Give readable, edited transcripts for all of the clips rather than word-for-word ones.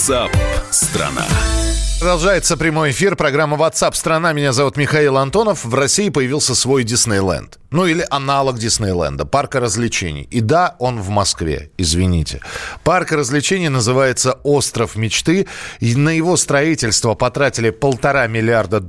WhatsApp страна. Продолжается прямой эфир, программа WhatsApp страна. Меня зовут Михаил Антонов. В России появился свой Диснейленд. Ну или аналог Диснейленда, парка развлечений. И да, он в Москве, извините. Парк развлечений называется «Остров мечты». И на его строительство потратили $1,5 миллиарда.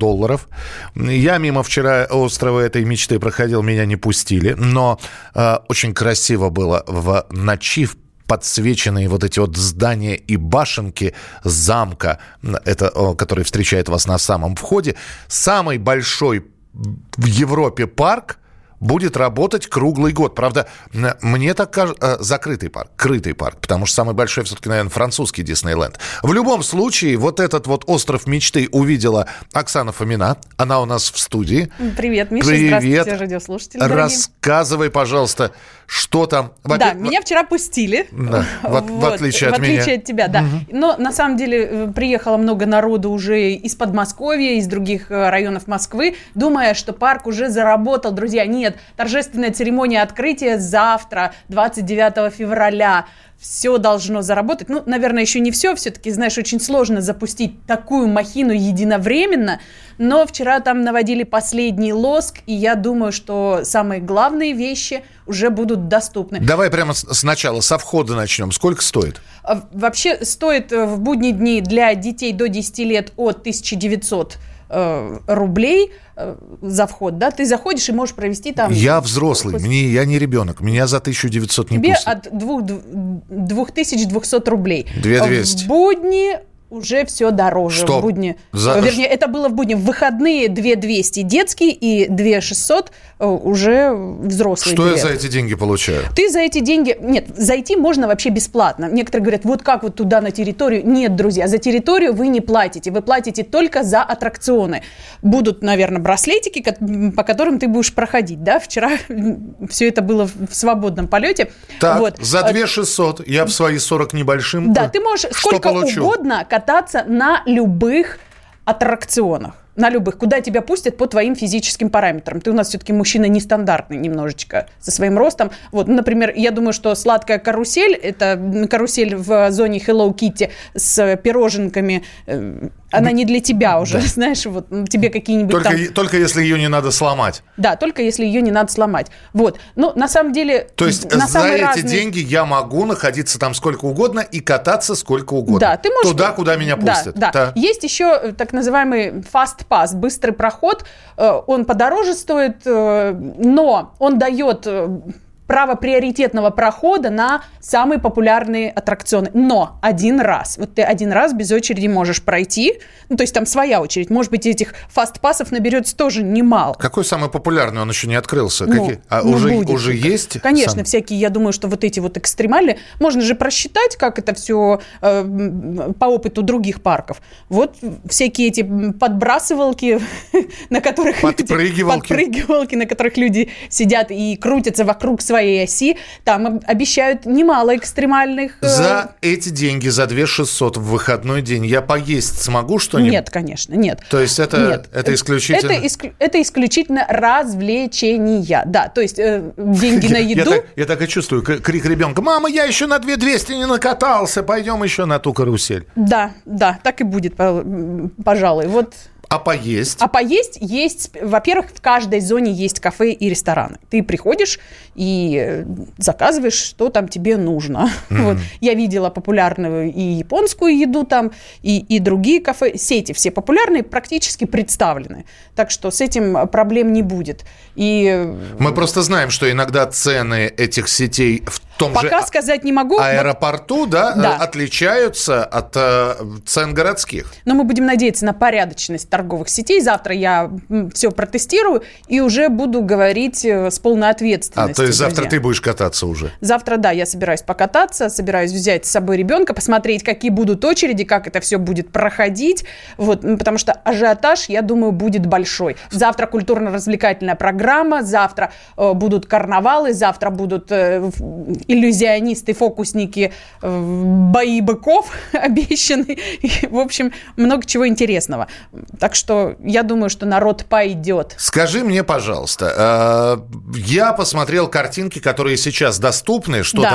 Я мимо вчера острова этой мечты проходил, меня не пустили. Но очень красиво было в ночи, подсвеченные вот эти вот здания и башенки замка, который встречает вас на самом входе. Самый большой в Европе парк будет работать круглый год. Правда, мне так кажется, закрытый парк, крытый парк, потому что самый большой все-таки, наверное, французский Диснейленд. В любом случае, вот этот вот остров мечты увидела Оксана Фомина. Она у нас в студии. Привет, Миша. Привет. Здравствуйте, радиослушатели. Рассказывай, пожалуйста, что там. Да, меня вчера пустили. Да, в отличие от меня. В отличие от тебя, да. Угу. Но на самом деле приехало много народу уже из Подмосковья, из других районов Москвы, думая, что парк уже заработал. Друзья, нет. Торжественная церемония открытия завтра, 29 февраля. Все должно заработать. Ну, наверное, еще не все. Все-таки, знаешь, очень сложно запустить такую махину единовременно. Но вчера там наводили последний лоск, и я думаю, что самые главные вещи уже будут доступны. Давай прямо сначала, со входа начнем. Сколько стоит? Вообще стоит в будние дни для детей до 10 лет от 1900 рублей за вход, да, ты заходишь и можешь провести там... Я взрослый, я не ребенок, меня за 1900 не тебе пустят. От 2200 рублей. 2200. В будни уже все дороже. Что? В будни. Вернее, это было в будни. В выходные 2200 детский и 2600 уже взрослый Что билет. я за эти деньги получаю? Ты за эти деньги... Нет, зайти можно вообще бесплатно. Некоторые говорят, вот как вот туда на территорию? Нет, друзья, за территорию вы не платите. Вы платите только за аттракционы. Будут, наверное, браслетики, по которым ты будешь проходить. Да? Вчера все это было в свободном полете. Так, вот. За 2600 я в свои 40 небольшим. Да, ты можешь сколько угодно кататься на любых аттракционах. На любых, куда тебя пустят по твоим физическим параметрам. Ты у нас все-таки мужчина нестандартный немножечко со своим ростом. Вот, например, я думаю, что сладкая карусель, это карусель в зоне Hello Kitty с пироженками, она не для тебя уже, да. Знаешь, вот тебе какие-нибудь только если ее не надо сломать. Да, только если ее не надо сломать. Вот, но на самом деле... То есть за эти деньги я могу находиться там сколько угодно и кататься сколько угодно. Да, ты можешь... Туда, куда меня пустят. Да, да. Есть еще так называемый fast pass, быстрый проход. Он подороже стоит, но он дает... право приоритетного прохода на самые популярные аттракционы. Но один раз. Вот ты один раз без очереди можешь пройти. Ну, то есть там своя очередь. Может быть, этих фастпассов наберется тоже немало. Какой самый популярный? Он еще не открылся. Уже есть? Конечно, всякие, я думаю, что вот эти вот экстремальные. Можно же просчитать, как это все по опыту других парков. Вот всякие эти подбрасывалки, на которых... Подпрыгивалки, на которых люди сидят и крутятся вокруг своей оси, там обещают немало экстремальных... За эти деньги, за 2600 в выходной день я поесть смогу что-нибудь? Нет, конечно, нет. То есть это исключительно... Это исключительно развлечения, да. То есть деньги на еду... Я так и чувствую, крик ребенка: «Мама, я еще на 2200 не накатался, пойдем еще на ту карусель». Да, так и будет, пожалуй. Вот... А поесть? А поесть есть, во-первых, в каждой зоне есть кафе и рестораны. Ты приходишь и заказываешь, что там тебе нужно. Mm-hmm. Вот. Я видела популярную и японскую еду там, и другие кафе. Сети все популярные, практически представлены. Так что с этим проблем не будет. И... Мы просто знаем, что иногда цены этих сетей в том Пока же сказать не могу, аэропорту отличаются от цен городских. Но мы будем надеяться на порядочность торговых сетей. Завтра я все протестирую и уже буду говорить с полной ответственностью. То есть завтра ты будешь кататься уже? Завтра, да, я собираюсь покататься, собираюсь взять с собой ребенка, посмотреть, какие будут очереди, как это все будет проходить. Вот, потому что ажиотаж, я думаю, будет большой. Завтра культурно-развлекательная программа, завтра будут карнавалы, завтра будут иллюзионисты, фокусники, бои быков обещаны. В общем, много чего интересного. Так что я думаю, что народ пойдет. Скажи мне, пожалуйста, я посмотрел картинки, которые сейчас доступны, что там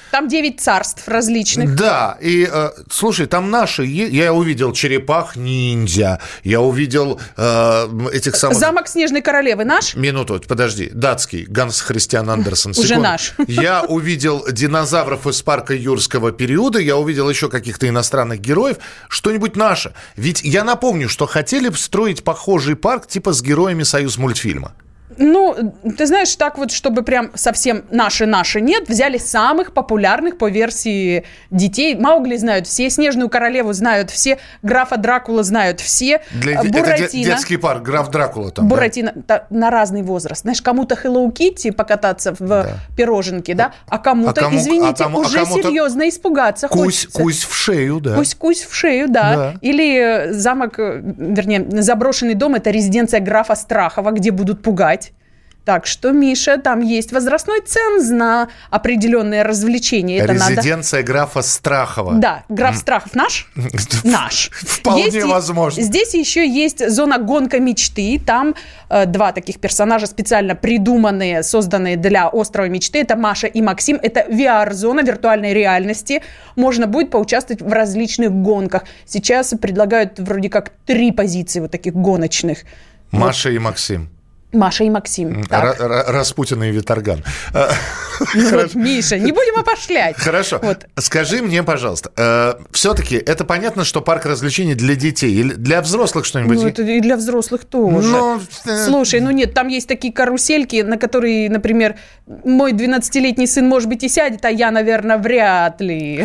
Там 9 царств различных. Да, и, слушай, там наши, я увидел черепах-ниндзя, я увидел этих самых... Замок Снежной Королевы наш? Минуту, подожди, датский, Ганс Христиан Андерсен. Уже наш. Я увидел динозавров из парка юрского периода, я увидел еще каких-то иностранных героев, что-нибудь наше. Ведь я напомню, что хотели строить похожий парк типа с героями Союзмультфильма. Ну, ты знаешь, так вот, чтобы прям совсем наши нет, взяли самых популярных по версии детей. Маугли знают все, Снежную Королеву знают все, графа Дракула знают все. Буратино. Это детский парк, граф Дракула там. Буратино, да? На разный возраст. Знаешь, кому-то Hello Kitty покататься в пироженке, да? А кому-то, извините, уже серьезно испугаться хочется. Кусь в шею, да. Кусь в шею, да. Или замок, вернее, заброшенный дом, это резиденция графа Страхова, где будут пугать. Так что, Миша, там есть возрастной ценз на определенные развлечения. Это резиденция графа Страхова. Да, граф Страхов наш? Наш. Вполне возможно. Здесь еще есть зона гонка мечты. Там 2 таких персонажа, специально придуманные, созданные для острова мечты. Это Маша и Максим. Это VR-зона виртуальной реальности. Можно будет поучаствовать в различных гонках. Сейчас предлагают вроде как 3 позиции вот таких гоночных. Маша и Максим. Маша и Максим. Распутин и Виторган. Вот, Миша, не будем опошлять. Хорошо. Вот. Скажи мне, пожалуйста, все-таки это понятно, что парк развлечений для детей или для взрослых что-нибудь? Ну, это и для взрослых тоже. Слушай, нет, там есть такие карусельки, на которые, например, мой 12-летний сын, может быть, и сядет, а я, наверное, вряд ли.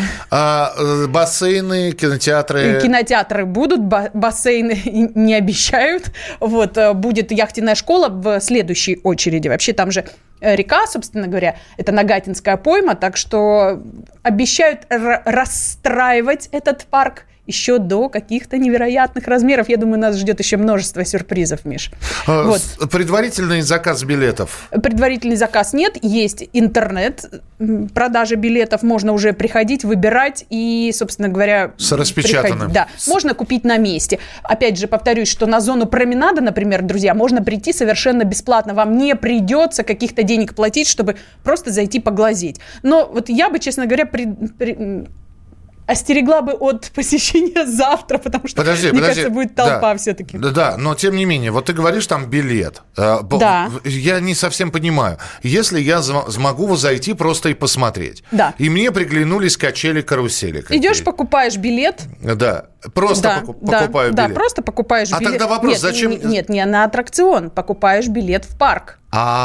Бассейны, кинотеатры? Кинотеатры будут, бассейны не обещают. Вот, будет яхтенная школа в следующей очереди. Вообще там же река, собственно говоря, это Нагатинская пойма, так что обещают расстраивать этот парк еще до каких-то невероятных размеров. Я думаю, нас ждет еще множество сюрпризов, Миш. Вот. Предварительный заказ билетов? Предварительный заказ нет. Есть интернет. Продажа билетов. Можно уже приходить, выбирать и, собственно говоря... С распечатанным. Да. Можно купить на месте. Опять же, повторюсь, что на зону променада, например, друзья, можно прийти совершенно бесплатно. Вам не придется каких-то денег платить, чтобы просто зайти поглазеть. Но вот я бы, честно говоря, остерегла бы от посещения завтра, потому что, мне кажется, будет толпа все-таки. Да, но тем не менее, вот ты говоришь, там билет. Да. Я не совсем понимаю. Если я смогу зайти просто и посмотреть, да. И мне приглянулись качели-карусели. Идешь, покупаешь билет. Да. Просто покупаю билет. Да, просто покупаешь билет. А тогда вопрос, зачем... Нет, не на аттракцион. Покупаешь билет в парк.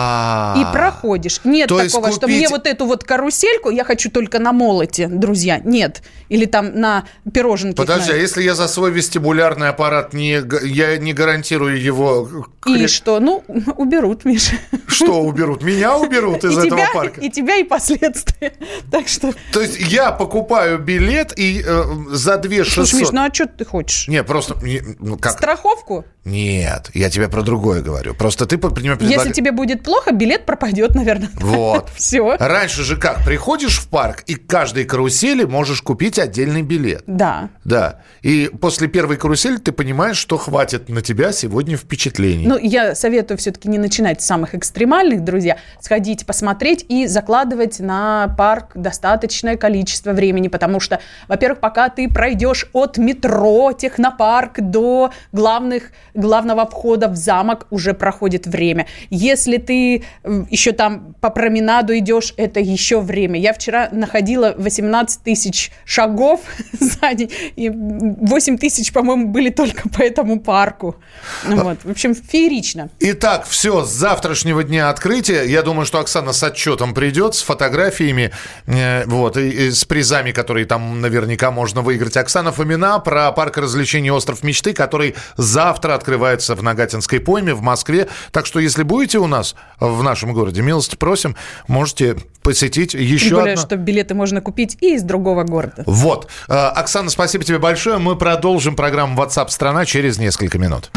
И проходишь. Нет такого, что мне вот эту вот карусельку я хочу только на молоте, друзья. Нет. Или там на пироженке. Подожди, а если я за свой вестибулярный аппарат я не гарантирую его... И что? Ну, уберут, Миша. Что уберут? Меня уберут из этого парка? И тебя, и последствия. Так что... То есть я покупаю билет и за 2600... Слушай, Миш, ну а что ты хочешь? Нет, просто... Как? Страховку? Нет, я тебе про другое говорю. Просто ты предлагаешь... Если тебе будет плохо, билет пропадет, наверное. Вот. Все. Раньше же как? Приходишь в парк, и к каждой карусели можешь купить отдельный билет. Да. Да. И после первой карусели ты понимаешь, что хватит на тебя сегодня впечатлений. Ну, я советую все-таки не начинать с самых экстремальных, друзья. Сходить, посмотреть и закладывать на парк достаточное количество времени, потому что, во-первых, пока ты пройдешь от метро, технопарк до главного входа в замок, уже проходит время. Если ты еще там по променаду идешь, это еще время. Я вчера находила 18 тысяч шагов за день, и 8 тысяч, по-моему, были только по этому парку. Вот. В общем, феерично. Итак, все, с завтрашнего дня открытия. Я думаю, что Оксана с отчетом придет, с фотографиями, вот, и с призами, которые там наверняка можно выиграть. Оксана Фомина про парк развлечений «Остров мечты», который завтра открывается в Нагатинской пойме в Москве. Так что, если будете у нас в нашем городе, милости просим, можете посетить еще Тем более, одно... что билеты можно купить и из другого города. Вот. Оксана, спасибо тебе большое. Мы продолжим программу WhatsApp страна через несколько минут.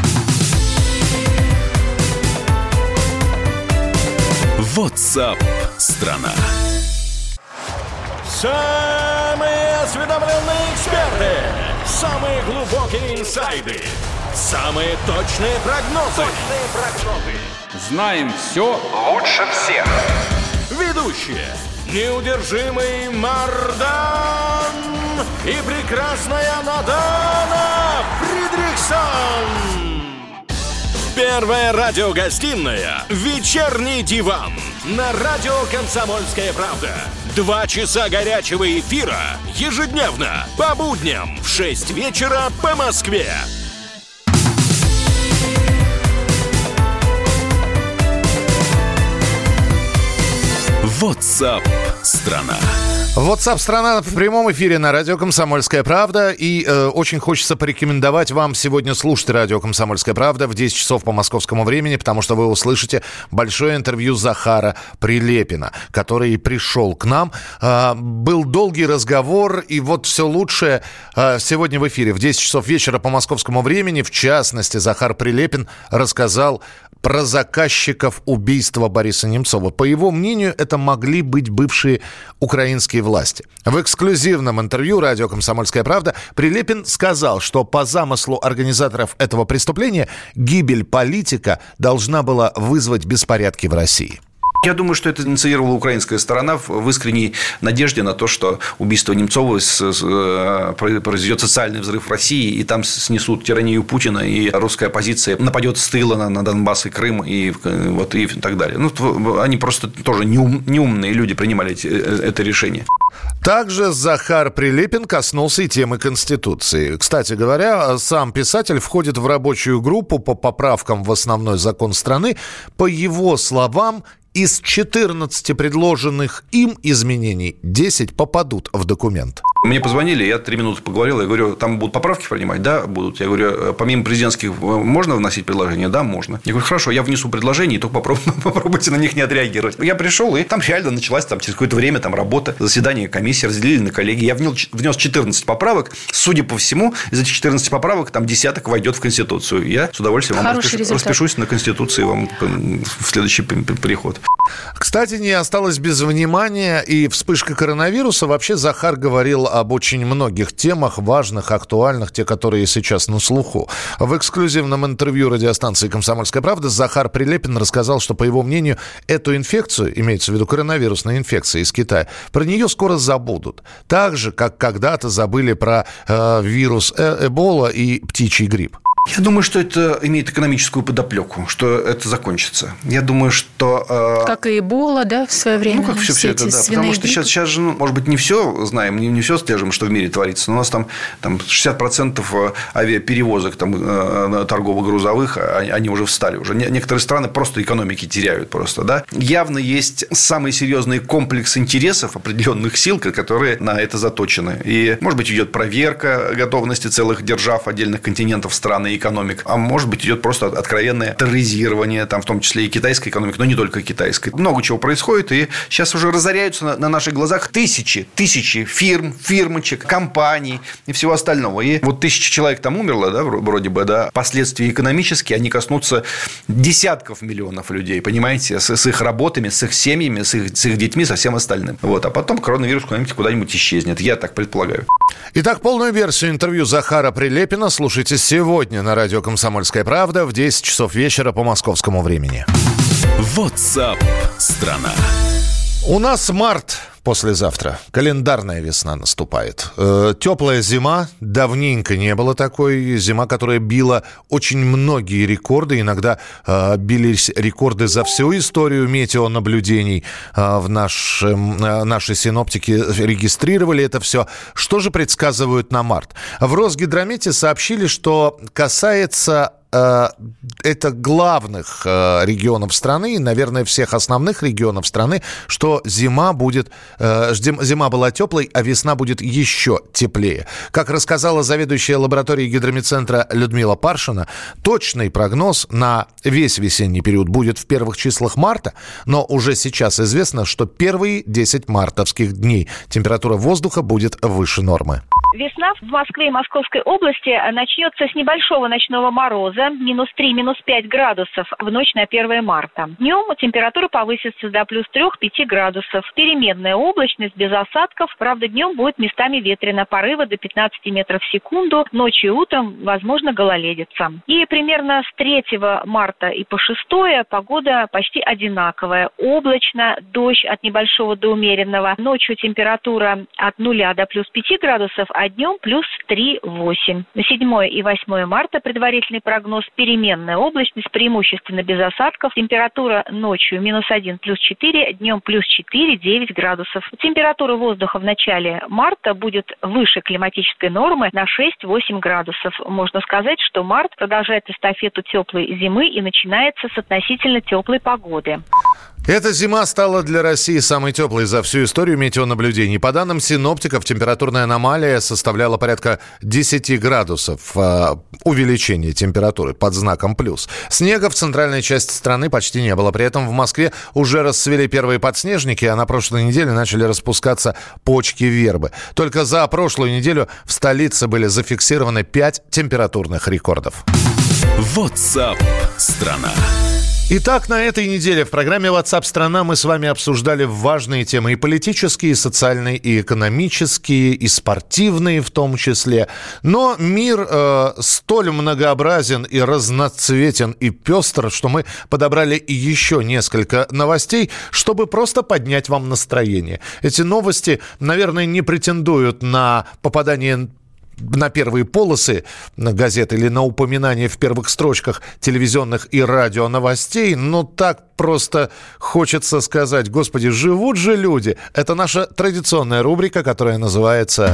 WhatsApp страна. Самые осведомленные эксперты, самые глубокие инсайды, самые точные прогнозы. Знаем все лучше всех. Ведущие ведущие, неудержимый Мардан и прекрасная Надана Фридрихсон. Первая радиогостинная «Вечерний диван» на радио «Комсомольская правда». 2 часа горячего эфира ежедневно по будням в 6 вечера по Москве. WhatsApp страна. WhatsApp страна в прямом эфире на радио «Комсомольская правда». И очень хочется порекомендовать вам сегодня слушать радио «Комсомольская правда» в 10 часов по московскому времени, потому что вы услышите большое интервью Захара Прилепина, который пришел к нам. Был долгий разговор, и вот все лучшее сегодня в эфире в 10 часов вечера по московскому времени. В частности, Захар Прилепин рассказал про заказчиков убийства Бориса Немцова. По его мнению, это могли быть бывшие украинские власти. В эксклюзивном интервью радио «Комсомольская правда» Прилепин сказал, что по замыслу организаторов этого преступления гибель политика должна была вызвать беспорядки в России. Я думаю, что это инициировала украинская сторона в искренней надежде на то, что убийство Немцова произведет социальный взрыв в России, и там снесут тиранию Путина, и русская оппозиция нападет с тыла на Донбасс и Крым, и так далее. Они просто тоже неумные люди принимали это решение. Также Захар Прилепин коснулся и темы Конституции. Кстати говоря, сам писатель входит в рабочую группу по поправкам в основной закон страны. По его словам, из 14 предложенных им изменений 10 попадут в документ. Мне позвонили, я 3 минуты поговорил, я говорю, там будут поправки принимать? Да, будут. Я говорю, помимо президентских можно вносить предложения? Да, можно. Я говорю, хорошо, я внесу предложения, и только попробуйте на них не отреагировать. Я пришел, и там реально началась через какое-то время работа, заседание комиссии, разделили на коллегии. Я внес 14 поправок. Судя по всему, из этих 14 поправок там десяток войдет в Конституцию. Я с удовольствием вам распишусь на Конституции вам в следующий приход. Кстати, не осталось без внимания и вспышка коронавируса. Вообще Захар говорил об очень многих темах, важных, актуальных, те, которые сейчас на слуху. В эксклюзивном интервью радиостанции «Комсомольская правда» Захар Прилепин рассказал, что, по его мнению, эту инфекцию, имеется в виду коронавирусная инфекция из Китая, про нее скоро забудут. Так же, как когда-то забыли про вирус Эбола и птичий грипп. Я думаю, что это имеет экономическую подоплеку, что это закончится. Я думаю, что... Как и Эбола, да, в свое время? Как все это, да. Потому что сейчас же, может быть, не все знаем, не все слежим, что в мире творится. Но у нас там 60% авиаперевозок торгово-грузовых, они уже встали. Уже некоторые страны просто экономики теряют просто, да. Явно есть самый серьезный комплекс интересов определенных сил, которые на это заточены. И, может быть, идет проверка готовности целых держав, отдельных континентов, стран и экономик, а может быть, идет просто откровенное терроризирование, в том числе и китайской экономики, но не только китайской. Много чего происходит, и сейчас уже разоряются на наших глазах тысячи фирм, фирмочек, компаний и всего остального. И вот 1000 человек там умерло, да, вроде бы, да, последствия экономические, они коснутся десятков миллионов людей, понимаете, с их работами, с их семьями, с их детьми, со всем остальным. А потом коронавирус куда-нибудь исчезнет, я так предполагаю. Итак, полную версию интервью Захара Прилепина слушайте сегодня на радио «Комсомольская правда» в 10 часов вечера по московскому времени. WhatsApp страна. У нас март послезавтра. Календарная весна наступает. Теплая зима. Давненько не было такой. Зима, которая била очень многие рекорды. Иногда бились рекорды за всю историю метеонаблюдений. Наши синоптики регистрировали это все. Что же предсказывают на март? В Росгидромете сообщили, что касается это главных регионов страны, наверное, всех основных регионов страны, что зима была теплой, а весна будет еще теплее. Как рассказала заведующая лабораторией гидрометцентра Людмила Паршина, точный прогноз на весь весенний период будет в первых числах марта, но уже сейчас известно, что первые 10 мартовских дней температура воздуха будет выше нормы. Весна в Москве и Московской области начнется с небольшого ночного мороза, -3, -5 градусов в ночь на 1 марта. Днем температура повысится до +3-5 градусов. Переменная облачность без осадков. Правда, днем будет местами ветрено, порывы до 15 метров в секунду. Ночью и утром, возможно, гололедица. И примерно с 3 марта и по 6 погода почти одинаковая. Облачно, дождь от небольшого до умеренного. Ночью температура от 0 до +5 градусов, а днем +3-8. На 7 и 8 марта предварительный прогноз: переменная облачность, преимущественно без осадков. Температура ночью -1, +4, днем +4-9 градусов. Температура воздуха в начале марта будет выше климатической нормы на 6-8 градусов. Можно сказать, что март продолжает эстафету теплой зимы и начинается с относительно теплой погоды. Эта зима стала для России самой теплой за всю историю метеонаблюдений. По данным синоптиков, температурная аномалия составляла порядка 10 градусов увеличения температуры под знаком плюс. Снега в центральной части страны почти не было. При этом в Москве уже расцвели первые подснежники, а на прошлой неделе начали распускаться почки вербы. Только за прошлую неделю в столице были зафиксированы 5 температурных рекордов. WhatsApp страна. Итак, на этой неделе в программе WhatsApp страна мы с вами обсуждали важные темы: и политические, и социальные, и экономические, и спортивные в том числе. Но мир столь многообразен и разноцветен и пестр, что мы подобрали еще несколько новостей, чтобы просто поднять вам настроение. Эти новости, наверное, не претендуют на попадание на первые полосы газет или на упоминание в первых строчках телевизионных и радио новостей, но так просто хочется сказать: господи, живут же люди. Это наша традиционная рубрика, которая называется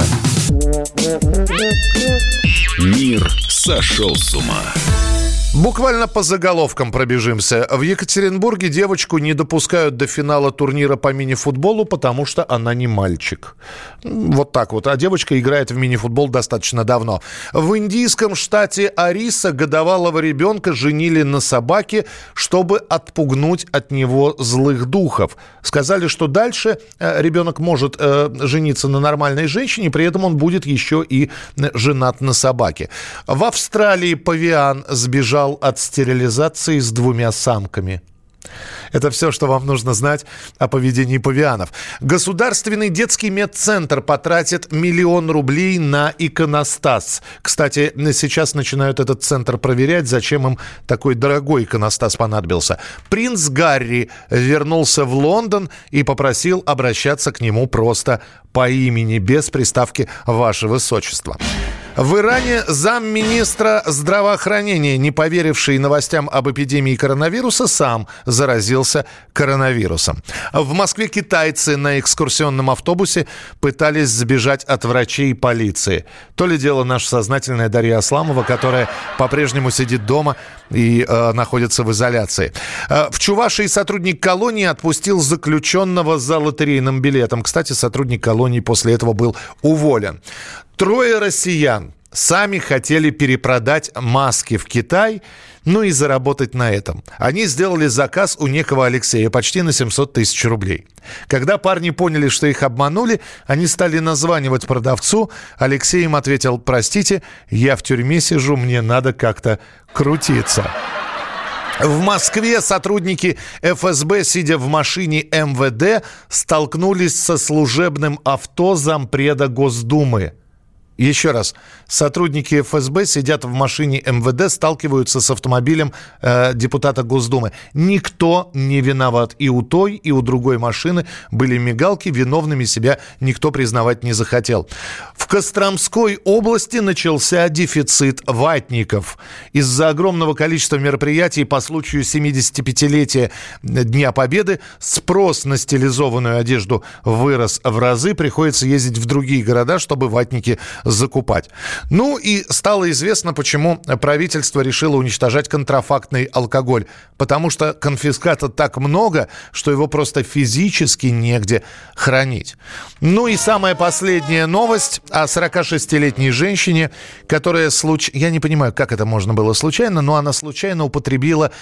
«Мир сошел с ума». Буквально по заголовкам пробежимся. В Екатеринбурге девочку не допускают до финала турнира по мини-футболу, потому что она не мальчик. Вот так вот. А девочка играет в мини-футбол достаточно давно. В индийском штате Ориса годовалого ребенка женили на собаке, чтобы отпугнуть от него злых духов. Сказали, что дальше ребенок может жениться на нормальной женщине, при этом он будет еще и женат на собаке. В Австралии павиан сбежал от стерилизации с 2 самками. Это все, что вам нужно знать о поведении павианов. Государственный детский медцентр потратит 1 миллион рублей на иконостас. Кстати, сейчас начинают этот центр проверять, зачем им такой дорогой иконостас понадобился. Принц Гарри вернулся в Лондон и попросил обращаться к нему просто по имени, без приставки «Ваше Высочество». В Иране замминистра здравоохранения, не поверивший новостям об эпидемии коронавируса, сам заразился коронавирусом. В Москве китайцы на экскурсионном автобусе пытались сбежать от врачей и полиции. То ли дело наша сознательная Дарья Асламова, которая по-прежнему сидит дома и находится в изоляции. В Чувашии сотрудник колонии отпустил заключенного за лотерейным билетом. Кстати, сотрудник колонии после этого был уволен. 3 россиян сами хотели перепродать маски в Китай, ну и заработать на этом. Они сделали заказ у некого Алексея почти на 700 тысяч рублей. Когда парни поняли, что их обманули, они стали названивать продавцу. Алексей им ответил: простите, я в тюрьме сижу, мне надо как-то крутиться. В Москве сотрудники ФСБ, сидя в машине МВД, столкнулись со служебным авто зампреда Госдумы. Еще раз, сотрудники ФСБ сидят в машине МВД, сталкиваются с автомобилем депутата Госдумы. Никто не виноват. И у той, и у другой машины были мигалки, виновными себя никто признавать не захотел. В Костромской области начался дефицит ватников. Из-за огромного количества мероприятий по случаю 75-летия Дня Победы спрос на стилизованную одежду вырос в разы. Приходится ездить в другие города, чтобы ватники закупать. Ну и стало известно, почему правительство решило уничтожать контрафактный алкоголь. Потому что конфиската так много, что его просто физически негде хранить. Ну и самая последняя новость о 46-летней женщине, которая я не понимаю, как это можно было случайно, но она случайно употребила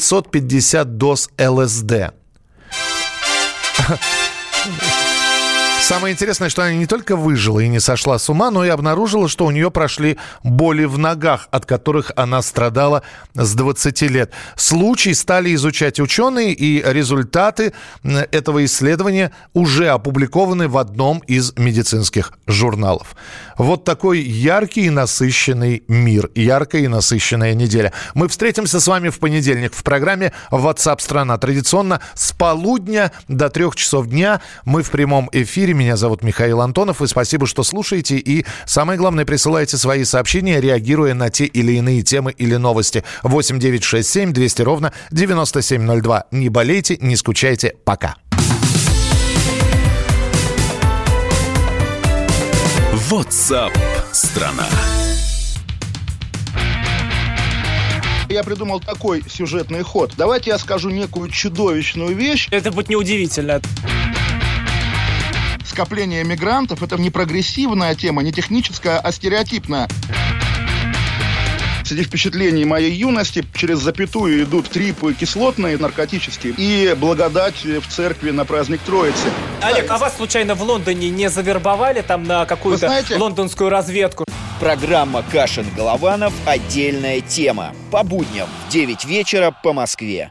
550 доз ЛСД. Самое интересное, что она не только выжила и не сошла с ума, но и обнаружила, что у нее прошли боли в ногах, от которых она страдала с 20 лет. Случай стали изучать ученые, и результаты этого исследования уже опубликованы в одном из медицинских журналов. Вот такой яркий и насыщенный мир, яркая и насыщенная неделя. Мы встретимся с вами в понедельник в программе WhatsApp страна. Традиционно с полудня до 3 часов дня мы в прямом эфире. Меня зовут Михаил Антонов. И спасибо, что слушаете. И самое главное, присылайте свои сообщения, реагируя на те или иные темы или новости. 8 9 6 7 200 ровно 9702. Не болейте, не скучайте. Пока. WhatsApp страна. Я придумал такой сюжетный ход. Давайте я скажу некую чудовищную вещь. Это будет неудивительно. Скопление мигрантов – это не прогрессивная тема, не техническая, а стереотипная. Среди впечатлений моей юности через запятую идут трипы кислотные, наркотические, и благодать в церкви на праздник Троицы. Олег, а вас случайно в Лондоне не завербовали там на какую-то лондонскую разведку? Программа «Кашин-Голованов. Отдельная тема». По будням в 9 вечера по Москве.